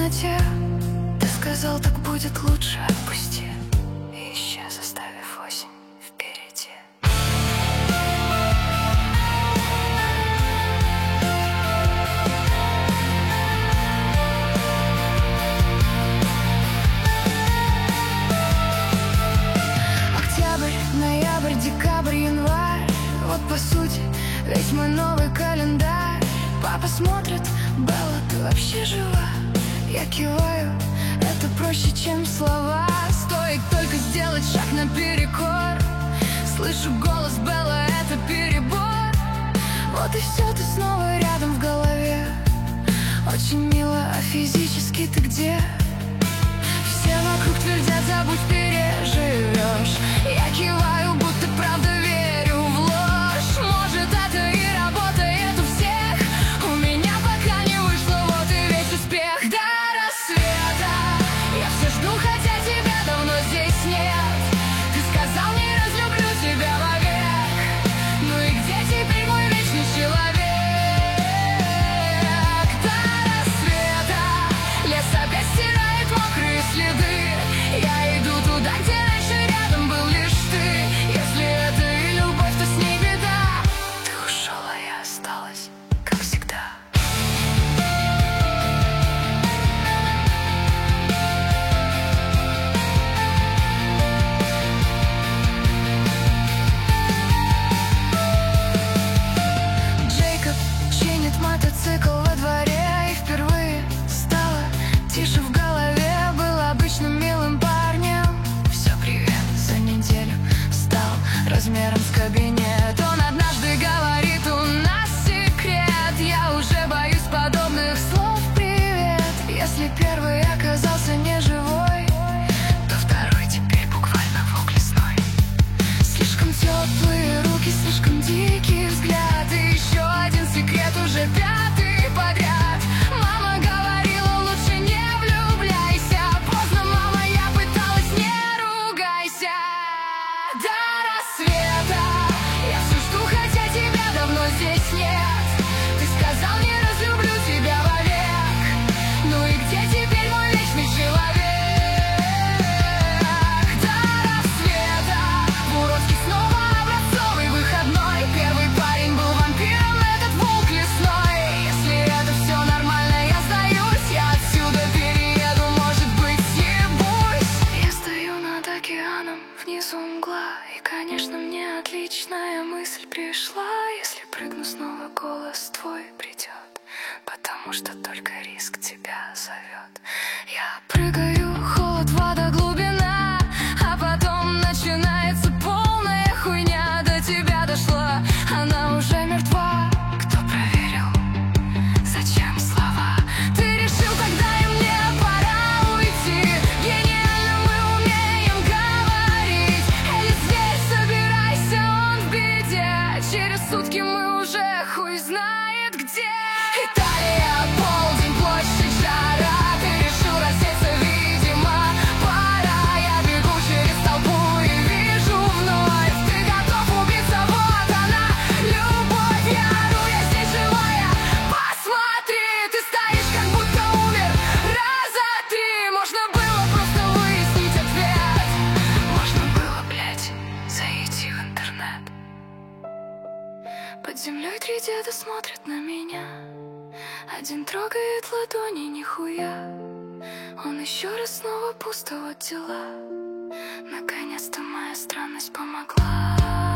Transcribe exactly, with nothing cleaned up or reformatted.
темноте. Ты сказал, так будет лучше, отпусти. И исчез, оставив осень впереди. Октябрь, ноябрь, декабрь, январь. Вот по сути весь мой новый календарь. Папа смотрит: Белла, ты вообще жива? Я киваю: это проще, чем слова. Стоит только сделать шаг наперекор. Слышу голос: Белла, это перебор. Вот и все, ты снова рядом в голове. Очень мило, а физически ты где? Все вокруг твердят: забудь, переживешь. Я киваю, будто правда верю в ложь. Может, это и работает у всех. У меня пока не вышло, вот и весь успех. До рассвета я все жду, хотя тебя давно здесь нет. Ты сказал, не разлюблю тебя вовек. Ну и где теперь мой вечный человек? До рассвета лес опять стирает мокрые следы. Я иду туда, где раньше рядом был лишь ты. Если это и любовь, то с ней беда. Ты ушел, а я осталась, как всегда. Джейкоб чинит мотоцикл во дворе. И впервые стало тише в голове. Был обычным милым парнем. Все, привет, за неделю стал размером с кабинет. Он однажды говорит: у нас секрет. Я уже боюсь подобных слов. Привет. Если первый оказался не живой, то второй теперь буквально волк лесной. Слишком теплые руки, слишком дикий взгляд. И еще один секрет, уже пятый подряд. Мама говорила: лучше не влюбляйся. Поздно, мама, я пыталась, не ругайся. До рассвета я все жду, хотя тебя давно здесь нет. Ты сказал, не разлюблю тебя вовек. Ну и где теперь мой вечный человек? До рассвета в Уродске снова образцовый выходной. Первый парень был вампиром, этот волк лесной. Если это все нормально, я сдаюсь. Я отсюда перееду, может быть, съебусь. Я стою над океаном, внизу мгла. И, конечно, мне отличная мысль пришла. Если прыгну снова, голос твой придет, потому что только риск тебя зовет. Я прыгаю, холод, вода, глубина. А потом начинается полная хуйня. До тебя дошла, она уже мертва. Кто проверил? Зачем слова? Ты решил, тогда и мне пора уйти. Гениально мы умеем говорить. Эй, зверь, собирайся, он в беде. Через сутки мы уже хуй знает где. Италия, полдень, площадь, жара. Ты решил рассеяться, видимо, пора. Я бегу через толпу и вижу вновь. Ты готов убиться, вот она, любовь. Я ору, я здесь живая, посмотри. Ты стоишь, как будто умер раза три. Можно было просто выяснить ответ. Можно было, блядь, зайти в интернет. Под землей три деда смотрят на меня. Один трогает ладони, нихуя. Он еще раз снова пусто, вот дела. Наконец-то моя странность помогла.